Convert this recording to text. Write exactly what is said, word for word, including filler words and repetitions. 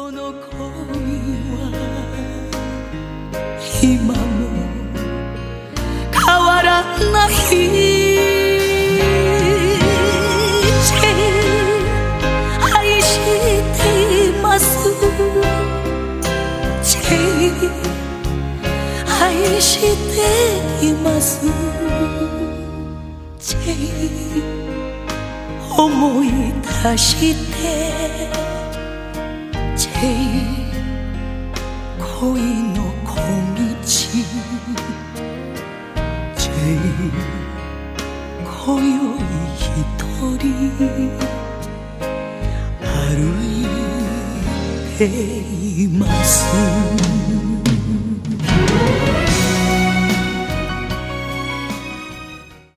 この恋は今も変わらない愛しています愛しています思い出して恋の小道今宵一人歩いています